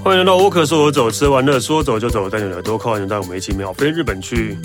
欢迎来到沃克，说走走，吃完了说走就走，带你耳朵靠近带我们一起秒飞日本去。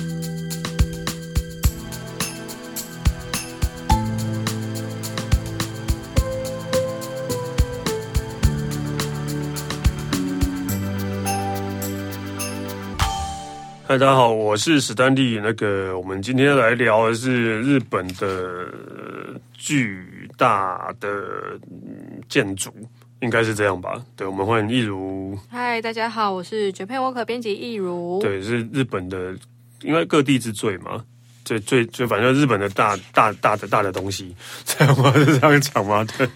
嗨，大家好，我是史丹利。我们今天来聊的是日本的巨大的建筑。应该是这样吧？对，我们欢迎易如。 嗨，大家好，我是Japan Walker编辑易如。 对，是日本的，应该各地之最嘛。最反正日本的大的东西，这样吗？是这样讲吗？对，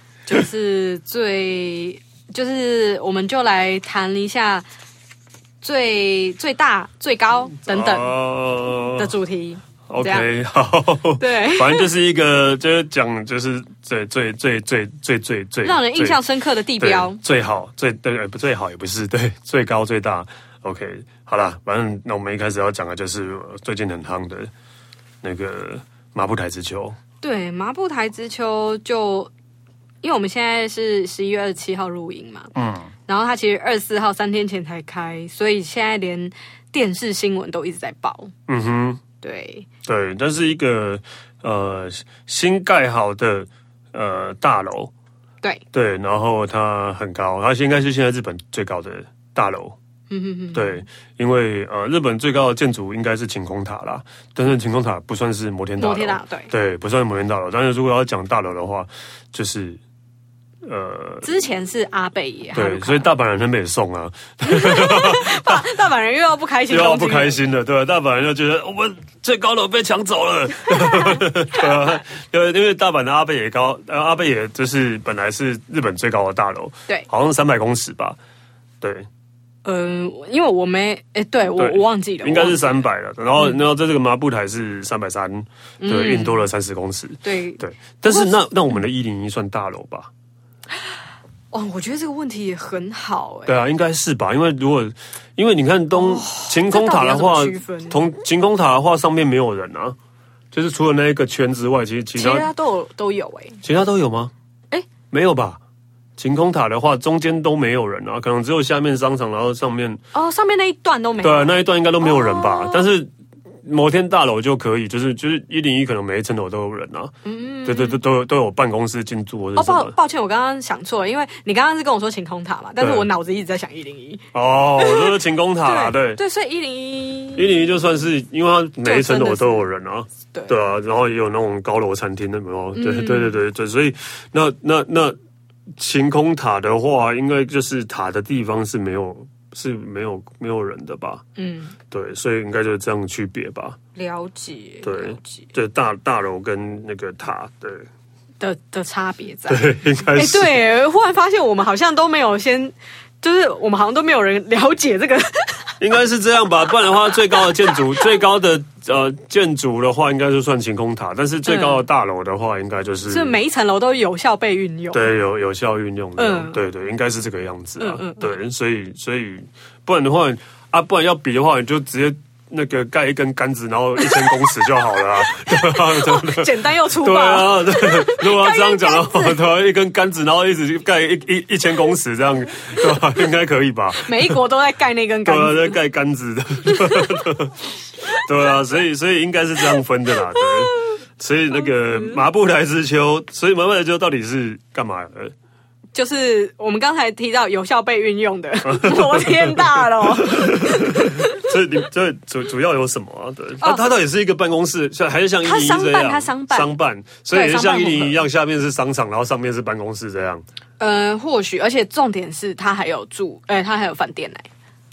就是我们就来谈一下最大、最高等等的主题。 OK， 好， 对， 反正就是一个，就是讲，就是最让人印象深刻的地标， 最好，不最好也不是，对，最高最大。OK， 好啦，反正那我们一开始要讲的就是最近很夯的那个麻布台之丘。 对，麻布台之丘就，因为我们现在是11月27号录音嘛，然后它其实24号3天前才开，所以现在连电视新闻都一直在报。对， 但是一个新盖好的大楼，对，然后它很高，它应该是现在日本最高的大楼。对，因为日本最高的建筑应该是晴空塔啦，但是晴空塔不算是摩天大楼，对，不算是摩天大楼。但是如果要讲大楼的话，就是之前是阿贝耶， 对，所以大阪人很北宋啊， 大阪人又要不开心， 又要不开心了，对吧？大阪人就觉得我们最高楼被抢走了，对啊，因为大阪的阿贝野高，阿贝野就是本来是日本最高的大楼，对，好像300公尺吧，对。 因为我没对我忘记了， 应该是300了。然后在这个麻布台是330，对，运多了30公尺，对。但是那我们的101算大楼吧？ 我觉得这个问题也很好， 对啊，应该是吧？因为你看晴空塔的话，晴空塔的话上面没有人啊，就是除了那一个圈之外，其他都有其他都有吗？没有吧？晴空塔的话，中间都没有人啊，可能只有下面商场，然后上面上面那一段都没有。 对，那一段应该都没有人吧？但是摩天大楼就可以，就是101可能每一层楼都有人啊。对，都有办公室进驻或者什么。 抱歉，我刚刚想错了，因为你刚刚是跟我说晴空塔嘛，但是我脑子一直在想101。 我说晴空塔啦，对， 所以 101就算是，因为它每一层楼都有人啊。对啊，然后也有那种高楼餐厅的，没有？对，所以那晴空塔的话，应该就是塔的地方是没有人的吧？对，所以应该就是这样区别吧。 了解， 对，大楼跟那个塔的差别在。 对，应该是。 对，忽然发现我们好像都没有就是我们好像都没有人了解这个。 应该是这样吧，不然的话，最高的建筑的话，应该就算晴空塔，但是最高的大楼的话，应该就是每一层楼都有效被运用。 对，有效运用的。对，应该是这个样子啊。对，所以不然的话不然要比的话，你就直接那个盖一根杆子，然后1000公尺就好了啊。 简单又粗暴。 对啊，如果要这样讲的话，对，一根杆子，然后一直盖1000公尺这样，对吧？应该可以吧？ 每一国都在盖那根杆子， 对，在盖杆子的。对啊，所以应该是这样分的啦。对，所以那个麻布台之丘，所以麻布台之丘到底是干嘛的？ 就是我们刚才提到有效被运用的摩天大楼。 所以这主要有什么啊？对，它到底是一个办公室，还是像101这样？ 它商办， 所以也是像101一样，下面是商场，然后上面是办公室这样。 或许，而且重点是它还有它还有饭店来。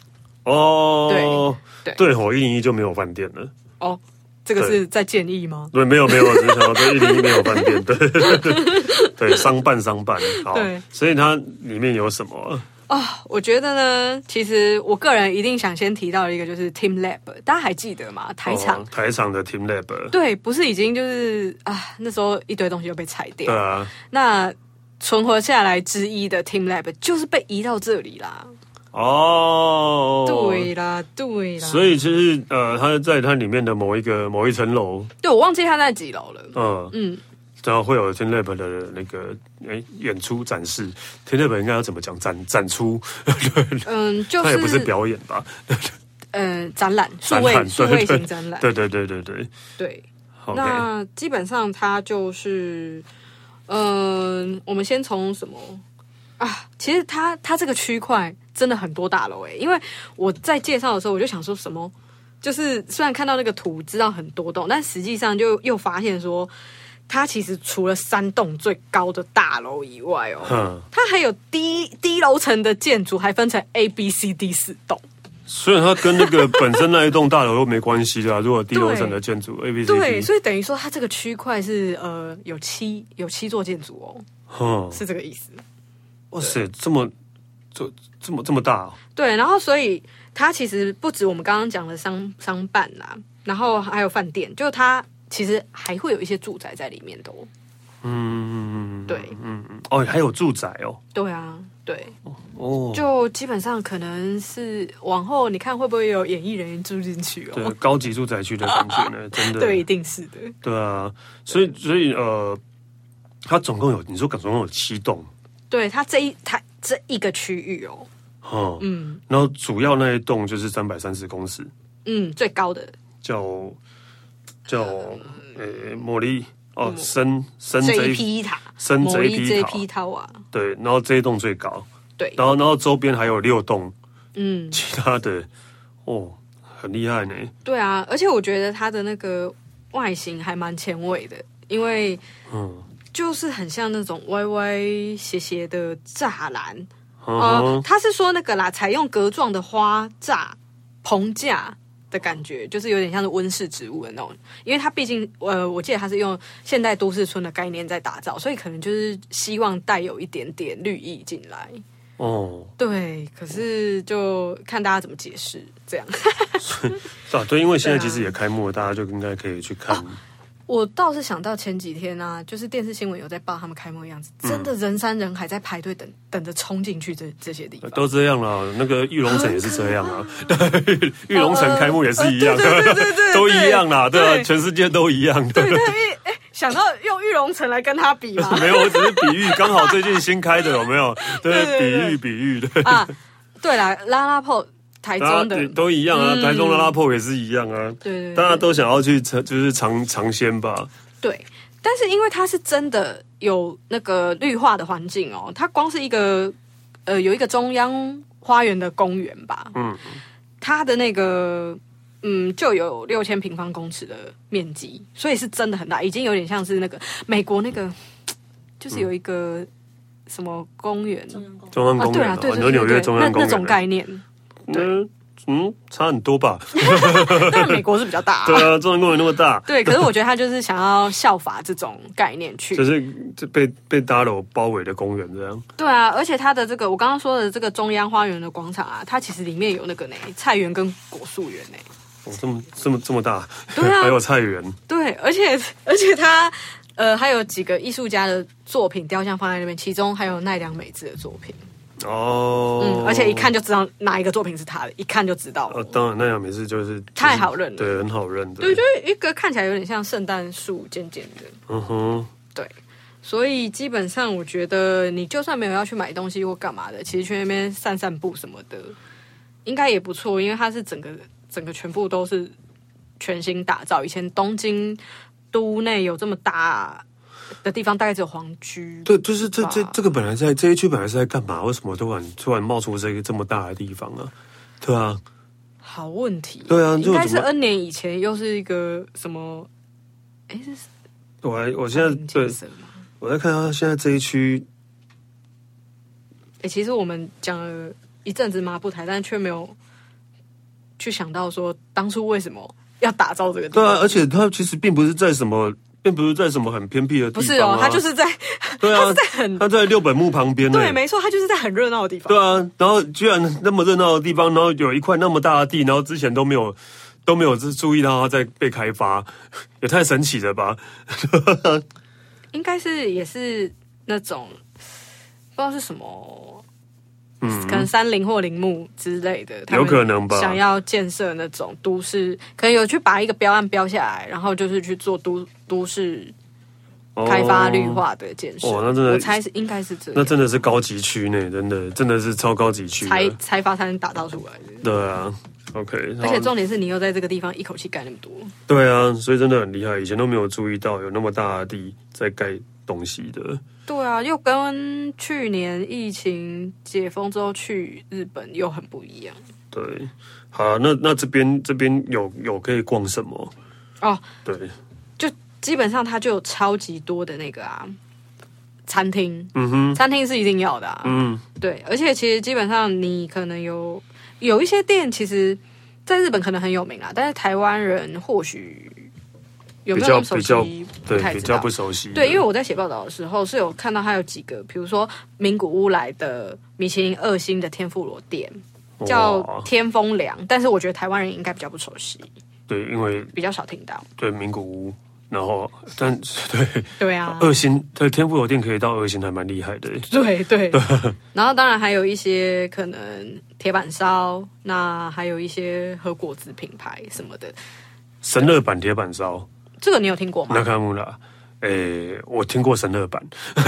对，101就没有饭店了。 这个是在建议吗？ 对，没有，只是想到101没有饭店。对，商办。好，所以它里面有什么？ 我觉得呢，其实我个人一定想先提到的一个就是 Team Lab， 大家还记得吗？台场的 Team Lab， 对，不是已经就是那时候一堆东西就被拆掉， 对啊， 那存活下来之一的 Team Lab 就是被移到这里啦。对啦， 所以其实它在它里面的某一层楼， 对，我忘记它在几楼了。 然后会有 TeamLab 的那个演出展示。TeamLab 应该要怎么讲？展出？ 就是它也不是表演吧？ 展览，数位型展览。 对。 对，那基本上它就是，我们先从什么啊？其实它这个区块真的很多大楼因为我在介绍的时候我就想说什么，就是虽然看到那个图知道很多栋，但实际上就又发现说，它其实除了3栋最高的大楼以外它还有低楼层的建筑，还分成 A、B、C、D 4栋。 虽然它跟那个本身那一栋大楼又没关系啦，如果低楼层的建筑 A、B、C、D， 对，所以等于说它这个区块是有7座建筑是这个意思。 哇塞，这么大对，然后所以它其实不止我们刚刚讲的商办啦，然后还有饭店，就它其实还会有一些住宅在里面的对， 还有住宅对啊，对，就基本上可能是往后你看会不会有演艺人员住进去对，高级住宅区的感觉呢，真的， 对，一定是的， 对啊，所以它总共有你说总共有7栋， 对，它这一个区域然后主要那一栋就是330公尺， 最高的叫茉莉深 JP 塔， 深 JP 塔啊， 对，然后这一栋最高， 对， 然后周边还有6栋，其他的很厉害呢。 对啊，而且我觉得它的那个外形还蛮前卫的，因为就是很像那种歪歪斜斜的栅栏。他是说那个啦，采用格状的花栅棚架的感觉，就是有点像是温室植物的那种。因为它毕竟我记得它是用现代都市村的概念在打造，所以可能就是希望带有一点点绿意进来。对，可是就看大家怎么解释这样。 对，因为现在其实也开幕了，大家就应该可以去看。 我倒是想到前几天啊，就是电视新闻有在报他们开幕的样子，真的人山人海在排队等着冲进去这些地方。 都这样啦，那个玉龙城也是这样啊，玉龙城开幕也是一样，都一样啦，对啊，全世界都一样。 对，想到用玉龙城来跟他比吗？ 没有，我只是比喻，刚好最近新开的有没有？对，比喻的啊。对啦，拉拉破。台中的都一样啊，台中的拉破也是一样啊， 对， 大家都想要去就是尝鲜吧。 对，但是因为它是真的有那个绿化的环境它光是一个有一个中央花园的公园吧，它的那个就有6000平方公尺的面积，所以是真的很大，已经有点像是那个美国那个就是有一个什么公园， 中央公园，对，纽约中央公园那种概念。 差很多吧？ 但美国是比较大， 对啊，中央公园那么大， 对。可是我觉得他就是想要效法这种概念去， 就是被大楼包围的公园这样。 对啊，而且它的这个我刚刚说的这个中央花园的广场啊，它其实里面有那个菜园跟果树园这么大， 对啊， 还有菜园， 对，而且它还有几个艺术家的作品雕像放在那边，其中还有奈良美智的作品。而且一看就知道哪一个作品是他的，一看就知道了。 当然，那样每次就是太好认了， 对，很好认的。 对，就是一个看起来有点像圣诞树，尖尖的。对，所以基本上我觉得你就算没有要去买东西或干嘛的，其实去那边散步什么的，应该也不错，因为它是整个全部都是全新打造。以前东京都内有这么大的地方大概只有皇居。 对，就是这个本来在这一区本来是在干嘛？为什么突然冒出这么大的地方啊？对啊， 好问题。 对啊， 应该是 N 年以前又是一个什么？ 我现在对，我在看他现在这一区。 其实我们讲了一阵子麻布台，但却没有去想到说当初为什么要打造这个地方。 对啊，而且它其实并不是在什么很偏僻的地方， 不是它就是在， 对啊， 它在六本木旁边， 对，没错，它就是在很热闹的地方， 对啊，然后居然那么热闹的地方，然后有一块那么大的地，然后之前都没有注意到它在被开发，也太神奇了吧？ 应该是也是那种不知道是什么，可能山林或林木之类的， 有可能吧？ 想要建设那种都市，可能有去把一个标案标下来，然后就是去做都市开发绿化的建设。 那真的， 我猜是应该是这样。 那真的是高级区呢，真的是超高级区， 财阀才能打造出来的。 对啊。OK， 而且重点是你又在这个地方一口气盖那么多。 对啊，所以真的很厉害，以前都没有注意到有那么大的地在盖东西的。 对啊，又跟去年疫情解封之后去日本又很不一样。 对，好，那这边有可以逛什么？ 哦， 对， 就基本上它就有超级多的那个餐厅，餐厅是一定要的对，而且其实基本上你可能有一些店，其实在日本可能很有名啦，但是台湾人或许有没有那么熟悉， 对，比较不熟悉。 对，因为我在写报道的时候是有看到它有几个，比如说名古屋来的米其林2星的天妇罗店，叫天丰良，但是我觉得台湾人应该比较不熟悉。对， 因为比较少听到。 对，名古屋。然后，对啊 ，2星对天妇罗店可以到2星，还蛮厉害的。 对，然后当然还有一些可能铁板烧，那还有一些和果子品牌什么的。 神乐版铁板烧， 这个你有听过吗？ 那卡姆拉，我听过神乐版。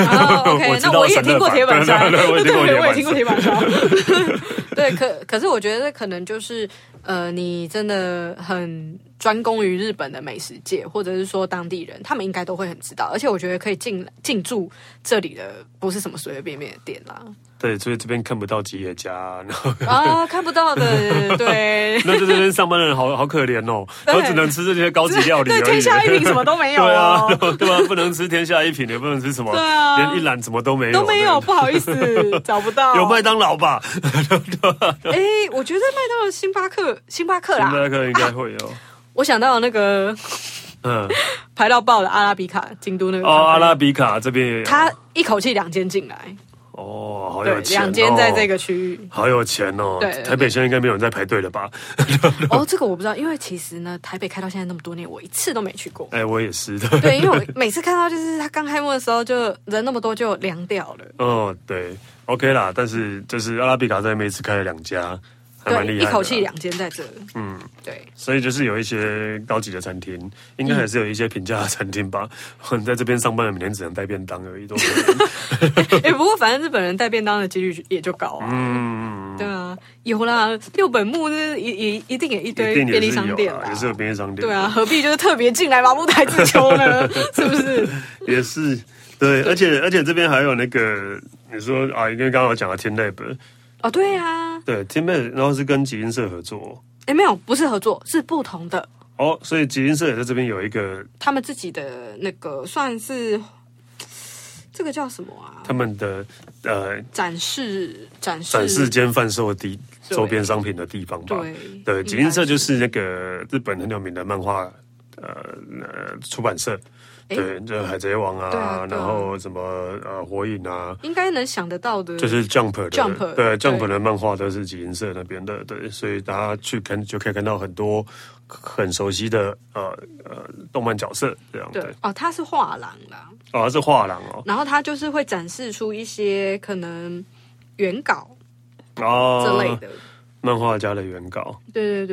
OK， 那我也听过铁板烧， 我也听过铁板烧。对，可是我觉得可能就是你真的很专攻于日本的美食界，或者是说当地人，他们应该都会很知道。而且我觉得可以进驻这里的不是什么随随便便的店啦。 对，所以这边看不到吉野家，然后看不到的，对。 那在这边上班的人好可怜哦，都只能吃这些高级料理而已。 对，天下一品什么都没有对啊，不能吃天下一品，也不能吃什么，对啊，连一兰什么都没有， 不好意思，找不到。 有麦当劳吧？ 我觉得麦当劳、星巴克啦， 星巴克应该会有。 我想到那个，排到爆的阿拉比卡，京都那个阿拉比卡这边也有， 他一口气2间进来。 好有钱 2间在这个区域， 好有钱哦。对，台北现在应该没有人在排队了吧？ 这个我不知道，因为其实呢，台北开到现在那么多年，我一次都没去过。 我也是的。 对，因为我每次看到就是他刚开幕的时候，就人那么多，就凉掉了。 对 ，OK 啦。但是就是阿拉比卡在每次开了2家。还蛮厉害的， 一口气2间在这。对， 所以就是有一些高级的餐厅，应该还是有一些平价的餐厅吧。在这边上班的每天只能带便当而已，都不过反正日本人带便当的几率也就高啊。对啊，有啦，六本木那一定有一堆便利商店啦， 也是有便利商店。 对啊，何必就是特别进来麻布台之丘呢？是不是？ 也是，对，而且这边还有那个你说因为刚刚我讲的天 lab。 对啊， 对 ，Teammate， 然后是跟集英社合作。 没有，不是合作，是不同的。 所以集英社也在这边有一个他们自己的那个算是这个叫什么啊？ 他们的展示兼贩售周边商品的地方吧。对，集英社就是那个日本很有名的漫画出版社。对，就海贼王啊，然后什么火影啊， 应该能想得到的， 就是 Jump 对 Jump 的漫画都是集英社那边的，对，所以大家去看就可以看到很多很熟悉的动漫角色这样。对， 他是画廊啦， 他是画廊然后他就是会展示出一些可能原稿这类的漫画家的原稿。 对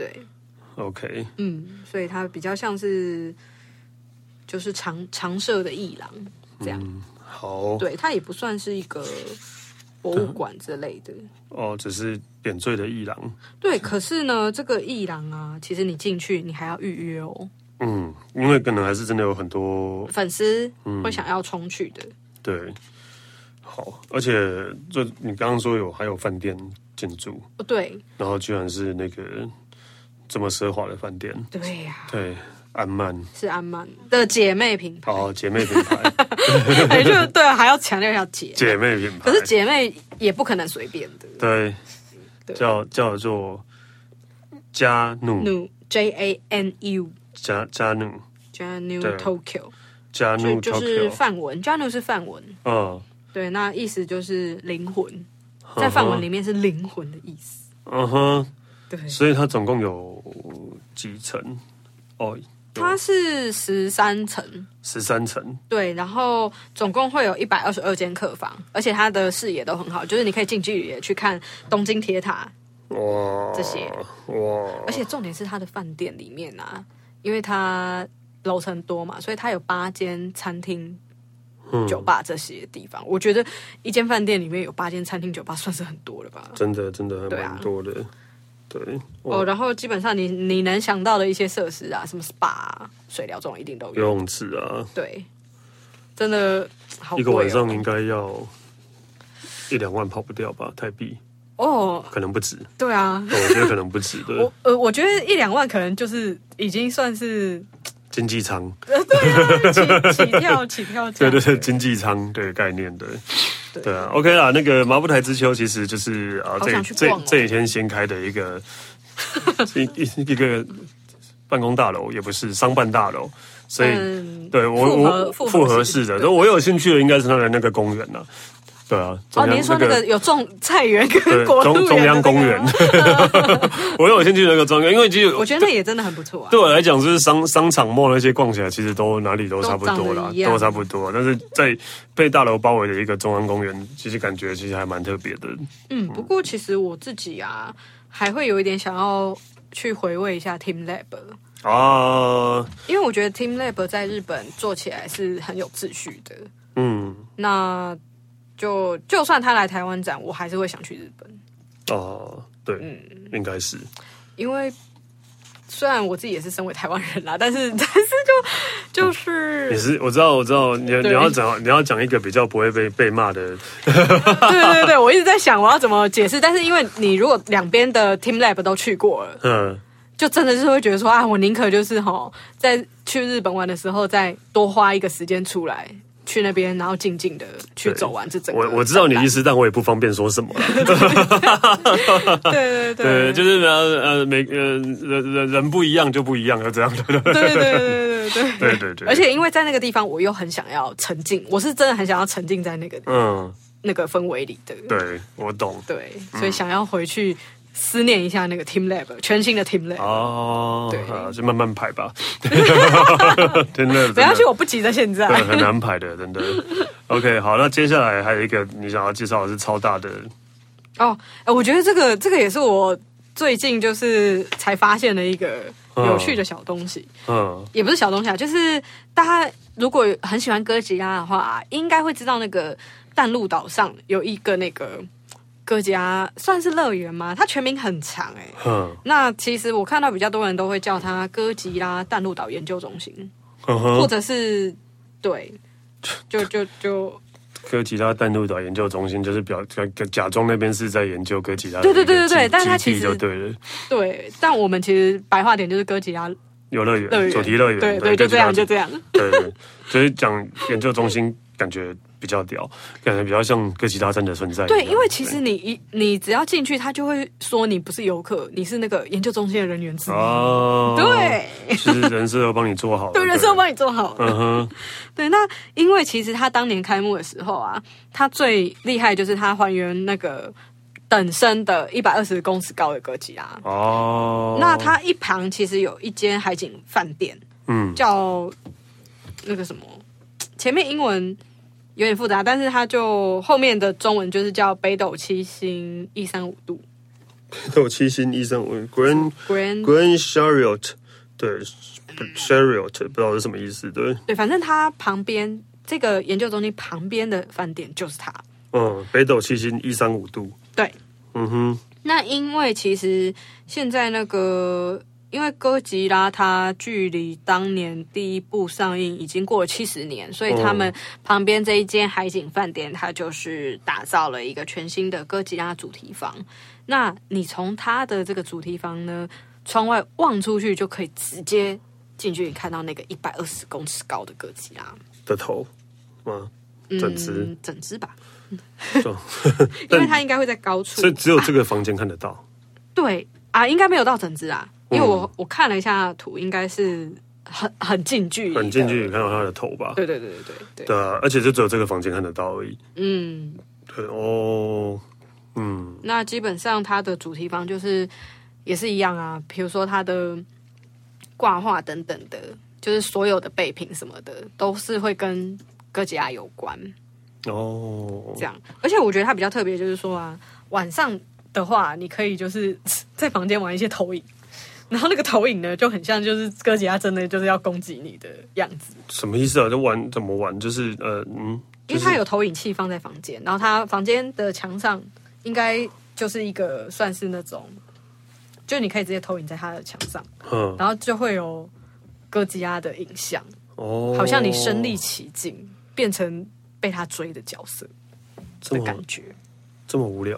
，OK， 所以他比较像是。就是常设的艺廊这样， 好， 对，它也不算是一个博物馆之类的只是点缀的艺廊。 对，可是呢，这个艺廊啊，其实你进去你还要预约哦。 因为可能还是真的有很多粉丝会想要冲去的。 对，好，而且你刚刚说还有饭店进驻， 对， 然后居然是那个这么奢华的饭店， 对呀， 对。安曼是安曼的姐妹品牌姐妹品牌， 就对啊，还要强调一下姐妹品牌。 可是姐妹也不可能随便的， 对，叫做加努 JANU 加努 Tokyo 加努就是梵文，加努是梵文，对，那意思就是灵魂，在梵文里面是灵魂的意思。对， 所以它总共有几层？ 它是13层，对，然后总共会有122间客房，而且它的视野都很好，就是你可以近距离的去看东京铁塔，这些，而且重点是它的饭店里面啊，因为它楼层多嘛，所以它有8间餐厅、酒吧这些地方。我觉得一间饭店里面有8间餐厅、酒吧，算是很多了吧？ 真的还蛮多的。对然后基本上你能想到的一些设施啊，什么 SPA 啊、水疗这种一定都有， 游泳池啊， 对，真的好贵哦， 一个晚上应该要1-2万跑不掉吧，台币。可能不止。对啊， 我觉得可能不止。对， 我觉得1-2万可能就是已经算是经济舱。 对啊，起跳价。 对，经济舱对概念对啊 ，OK 啦。那个麻布台之丘其实就是这几天新开的一个一个办公大楼，也不是商办大楼，所以对我复合式的。我有兴趣的应该是它的那个公园啦。对啊， 您说那个有种菜园跟果树园中央公园，我有兴趣那个中央，因为其实我觉得那也真的很不错啊。 对我来讲，就是商场 mall 那些逛起来，其实都哪里都差不多啦，都差不多。但是在被大楼包围的一个中央公园，其实感觉其实还蛮特别的。 不过其实我自己啊，还会有一点想要去回味一下 Team Lab 啊，因为我觉得 Team Lab 在日本做起来是很有秩序的。那就算他来台湾展，我还是会想去日本。 对，应该是， 因为虽然我自己也是身为台湾人啦，但是就是也是我知道，你要讲一个比较不会被骂的。 对，我一直在想我要怎么解释，但是因为你如果两边的 Team Lab 都去过了，就真的是会觉得说啊，我宁可就是在去日本玩的时候再多花一个时间出来。去那边，然后静静的去走完这整个。 我知道你意思，但我也不方便说什么了。 对， 就是人不一样就不一样，就这样。对。 而且因为在那个地方，我又很想要沉浸，我是真的很想要沉浸在那个氛围里的。 对，我懂。 对，所以想要回去。思念一下那个 Team Lab， 全新的 Team Lab。 对，就慢慢排吧。真的， 不要去，我不急在现在。 对，很难排的，真的。OK， 好，那接下来还有一个你想要介绍的是超大的。 我觉得这个也是我最近就是才发现的一个有趣的小东西。也不是小东西啊，就是大家如果很喜欢哥吉拉的话，应该会知道那个淡路岛上有一个那个。哥吉拉算是乐园吗？它全名很长那其实我看到比较多人都会叫它哥吉拉淡路岛研究中心，或者是对，就哥吉拉淡路岛研究中心就是假装那边是在研究哥吉拉， 对，但它其实就对了， 对，但我们其实白话点就是哥吉拉游乐园、主题乐园， 对，就这样， 对，所以讲研究中心感觉。比较屌，感觉比较像哥吉拉真的存在。 对，因为其实你只要进去，他就会说你不是游客，你是那个研究中心的人员之一。对， 就是人设都帮你做好了。 对，人设都帮你做好了。对，那因为其实他当年开幕的时候啊，他最厉害就是他还原那个等身的120公尺高的哥吉拉。那他一旁其实有一间海景饭店，叫那个什么，前面英文。有点复杂，但是它就后面的中文就是叫北斗七星135度。 北斗七星135 Grand Chariot， 对 Chariot 不知道是什么意思，对， 反正它旁边这个研究中心旁边的饭店就是它。 北斗七星135度。 对，那因为其实现在因为哥吉拉它距离当年第一部上映已经过了70年，所以他们旁边这一间海景饭店，它就是打造了一个全新的哥吉拉主题房。那你从它的这个主题房呢，窗外望出去就可以直接近距离看到那个120公尺高的哥吉拉的头吗？ 整只吧，因为它应该会在高处， 所以只有这个房间看得到。 对啊，应该没有到整只啊。因为我看了一下图，应该是很近距离， 很近距离看到他的头吧？ 对， 对啊，而且就只有这个房间看得到而已。对那基本上它的主题房就是也是一样啊，比如说它的挂画等等的，就是所有的备品什么的，都是会跟哥吉拉有关。这样，而且我觉得它比较特别，就是说啊，晚上的话，你可以就是在房间玩一些投影。 然后那个投影呢就很像就是哥吉拉真的就是要攻击你的样子。 什么意思啊？就玩怎么玩？就是因为它有投影器放在房间，然后它房间的墙上应该就是一个算是那种，就你可以直接投影在它的墙上，然后就会有哥吉拉的影像，好像你身临其境，变成被他追的角色的感觉。 这么无聊，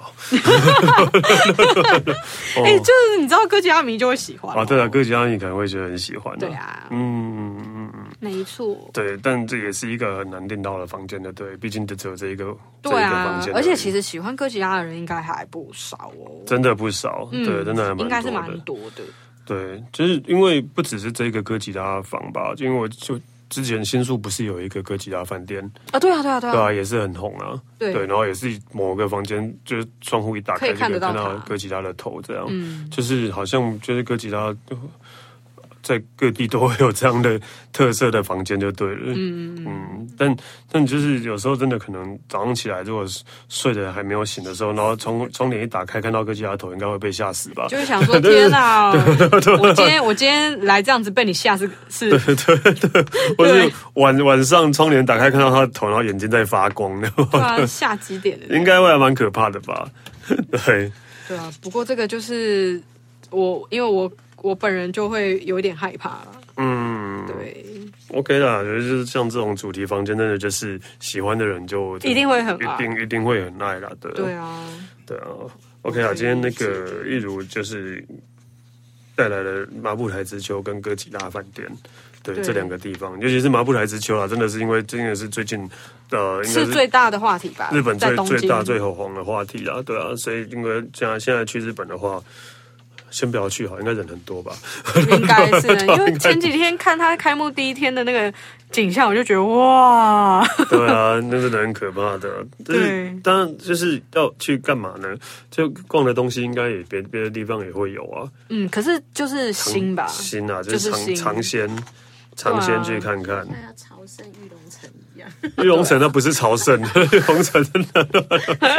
就是你知道哥吉拉迷就会喜欢对啊，哥吉拉迷可能会觉得很喜欢， 对啊，没错， 对，但这也是一个很难订到的房间的，对，毕竟只有这一个对啊， 房间， 而且其实喜欢哥吉拉的人应该还不少哦， 真的不少，对，真的还蛮多的， 应该是蛮多的， 对，就是因为不只是这个哥吉拉房吧，因为我就。之前新宿不是有一个哥吉拉饭店啊？对啊， 也是很红啊。 对， 然后也是某个房间，就是窗户一打开就可以看到哥吉拉的头，这样，就是好像就是哥吉拉在各地都会有这样的特色的房间就对了。但就是有时候真的可能早上起来，如果睡得还没有醒的时候，然后窗帘一打开看到哥吉拉头，应该会被吓死吧？ 就是想说天哪，我今天来这样子被你吓是对，或是晚上窗帘打开看到他的头，然后眼睛在发光， 吓几点的？ 应该会还蛮可怕的吧？对啊，不过这个就是因为我本人就会有一点害怕了。对 ，OK 啦，就是像这种主题房间，真的就是喜欢的人就一定会很爱， 一定会很爱啦。对啊 ，OK 啦，今天那个一如就是带来了麻布台之丘跟哥吉拉饭店。对这两个地方，尤其是麻布台之丘啦，真的是因为真的是最近应该是最大的话题吧， 日本最大最火红的话题啦，对啊，所以因为现在去日本的话。先不要去好，应该人很多吧？ 应该是，因为前几天看他开幕第一天的那个景象，我就觉得哇， 对啊，那是很可怕的。对，当然就是要去干嘛呢？就逛的东西应该也别的地方也会有啊。 可是就是新吧， 新啊，就是尝鲜去看看。 那要朝圣玉龙城一样， 玉龙城那不是朝圣，玉龙城真的。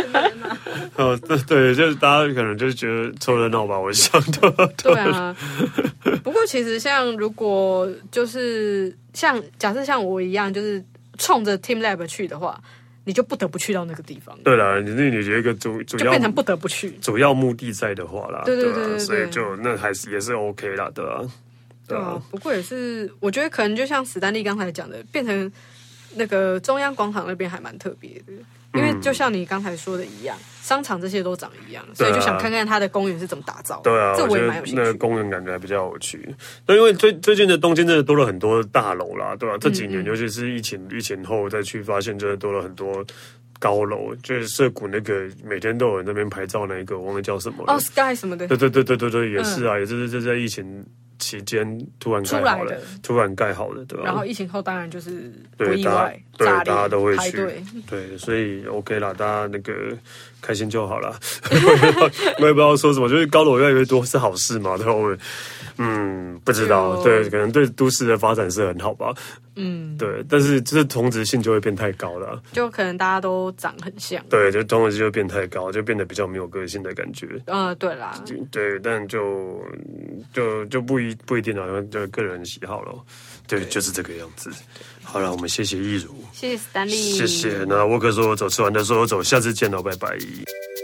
对，就是大家可能就是觉得凑热闹吧，我想的。 对啊，不过其实像如果就是假设像我一样，就是冲着 TeamLab 去的话，你就不得不去到那个地方。 对啦，你有一个主要就变成不得不去主要目的在的话啦， 对， 所以就那也是 OK 啦，对啊。 对啊，不过也是，我觉得可能就像史丹利刚才讲的，变成那个中央广场那边还蛮特别的，因为就像你刚才说的一样，商场这些都长一样，所以就想看看它的公园是怎么打造。 对啊， 这我也蛮有兴趣。 那个公园感觉还比较有趣。对，因为最近的东京真的多了很多大楼啦，对吧？这几年尤其是疫情后再去发现，真的多了很多。高楼就是涩谷那个每天都有人在那边拍照，那一个我忘了叫什么了 Sky 什么的。 对，也是啊，也是在疫情期间突然盖好的，对吧？ 然后疫情后当然就是不意外， 大家都会去， 排队， 对，所以 OK 啦，大家那个开心就好了。我也不知道说什么，就是高楼越来越多是好事嘛？对吧？不知道，对，可能对都市的发展是很好吧。对，但是就是同质性就会变太高了， 就可能大家都长很像， 对，就同质性就变太高，就变得比较没有个性的感觉。 对啦， 对，但就不一定了，就个人喜好了。对，就是这个样子。好了，我们谢谢易如， 谢谢 Stanley， 谢谢。那沃克说走，吃完的说走，下次见了，拜拜。